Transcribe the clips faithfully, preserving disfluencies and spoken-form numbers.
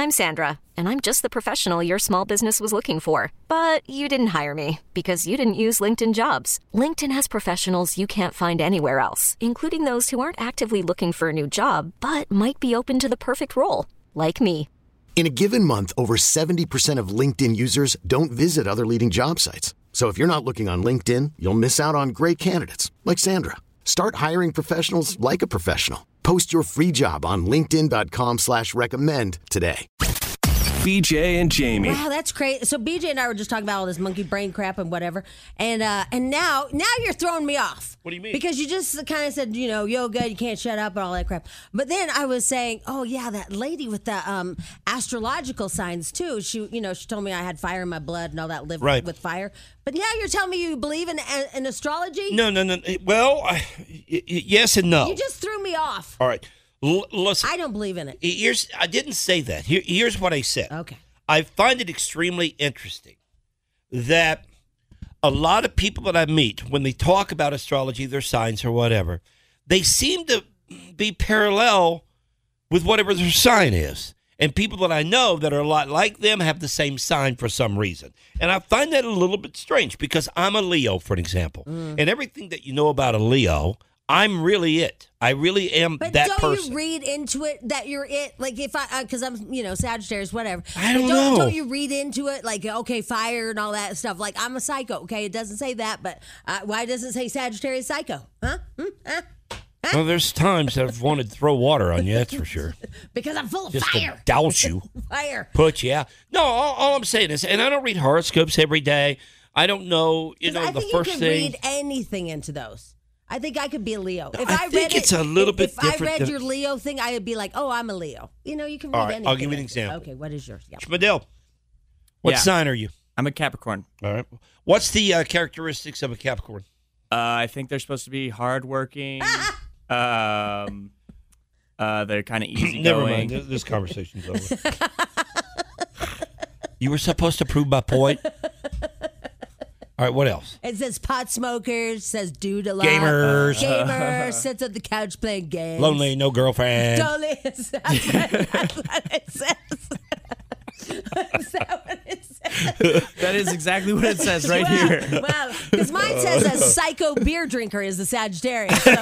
I'm Sandra, and I'm just the professional your small business was looking for. But you didn't hire me because you didn't use LinkedIn Jobs. LinkedIn has professionals you can't find anywhere else, including those who aren't actively looking for a new job, but might be open to the perfect role, like me. In a given month, over seventy percent of LinkedIn users don't visit other leading job sites. So if you're not looking on LinkedIn, you'll miss out on great candidates like Sandra. Start hiring professionals like a professional. Post your free job on linkedin.com slash recommend today. B J and Jamie. Wow, that's crazy. So B J and I were just talking about all this monkey brain crap and whatever. And uh, and now now you're throwing me off. What do you mean? Because you just kind of said, you know, yoga, you can't shut up and all that crap. But then I was saying, oh, yeah, that lady with the um, astrological signs, too. She, you know, she told me I had fire in my blood and all that, live right. with fire. But now you're telling me you believe in, in astrology? No, no, no. Well, I, y- y- yes and no. You just threw me off. All right. L- listen. I don't believe in it. Here's, I didn't say that. Here, here's what I said. Okay. I find it extremely interesting that a lot of people that I meet, when they talk about astrology, their signs or whatever, they seem to be parallel with whatever their sign is. And people that I know that are a lot like them have the same sign for some reason. And I find that a little bit strange because I'm a Leo, for an example. Mm. And everything that you know about a Leo, I'm really it. I really am but that don't person. You read into it that you're it? Like if I, because uh, I'm, you know, Sagittarius, whatever. I don't, don't know. Don't you read into it like, okay, fire and all that stuff? Like I'm a psycho. Okay, it doesn't say that, but uh, why doesn't it say Sagittarius psycho? Huh? Hmm? Huh? Huh? Well, there's times that I've wanted to throw water on you. That's for sure. Because I'm full of Just fire. to douse you. Fire. Put you out. No, all, all I'm saying is, and I don't read horoscopes every day. I don't know, you know, I the think first you can thing. read anything into those. I think I could be a Leo. If I I, think read it's it, a little if, bit if different I read than- your Leo thing, I would be like, oh, I'm a Leo. You know, you can read All right, anything. I'll give you an example. Okay, what is yours? Yeah. Schmidl, what Yeah. sign are you? I'm a Capricorn. All right. What's the uh, characteristics of a Capricorn? Uh, I think they're supposed to be hardworking. um, uh, they're kind of easygoing. Never mind. This, this conversation's over. You were supposed to prove my point. All right, what else? It says pot smokers, says dude a lot. Gamers. Gamers, sits on the couch playing games. Lonely, no girlfriend. Lonely. That's what, that's what it says. Is that what it says? That is exactly what it says right well, here. Well, because mine says a psycho beer drinker is the Sagittarius. So.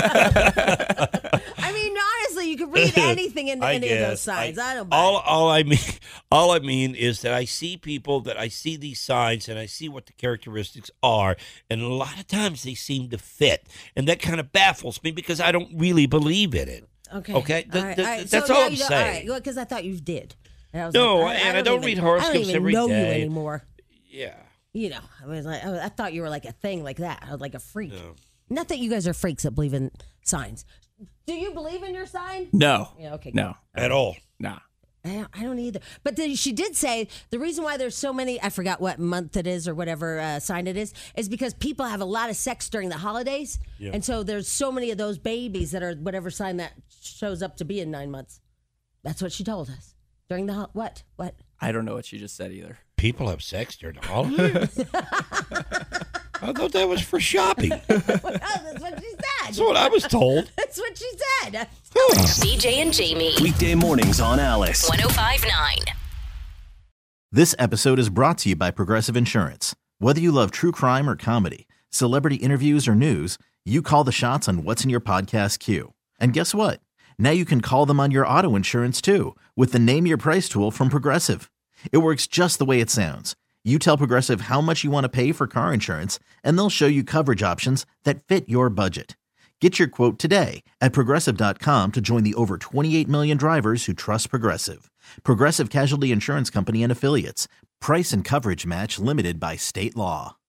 I mean, honestly, you can read anything into I any guess. of those signs. I, I don't buy all, it. all I mean, all I mean is that I see people that I see these signs and I see what the characteristics are, and a lot of times they seem to fit, and that kind of baffles me because I don't really believe in it. Okay. Okay. Th- all right, th- all right. That's so all now I'm you don't- saying. All right, because I thought you did. And I was No, like, and I don't even, read horoscopes I don't even every know day. you anymore. Yeah. You know, I was like, I thought you were like a thing like that. I was like a freak. No. Not that you guys are freaks that believe in signs. Do you believe in your sign? No. Yeah, okay. No. At all. Nah. I don't, I don't either. But then she did say the reason why there's so many, I forgot what month it is or whatever uh, sign it is, is because people have a lot of sex during the holidays. Yeah. And so there's so many of those babies that are whatever sign that shows up to be in nine months. That's what she told us. During the, ho- what? What? I don't know what she just said either. People have sex during the holidays. I thought that was for shopping. Well, that's what she said. That's what I was told. That's what she said. B J and Jamie. Weekday mornings on Alice. one oh five point nine. This episode is brought to you by Progressive Insurance. Whether you love true crime or comedy, celebrity interviews or news, you call the shots on what's in your podcast queue. And guess what? Now you can call them on your auto insurance too with the Name Your Price tool from Progressive. It works just the way it sounds. You tell Progressive how much you want to pay for car insurance, and they'll show you coverage options that fit your budget. Get your quote today at Progressive dot com to join the over twenty-eight million drivers who trust Progressive. Progressive Casualty Insurance Company and Affiliates. Price and coverage match limited by state law.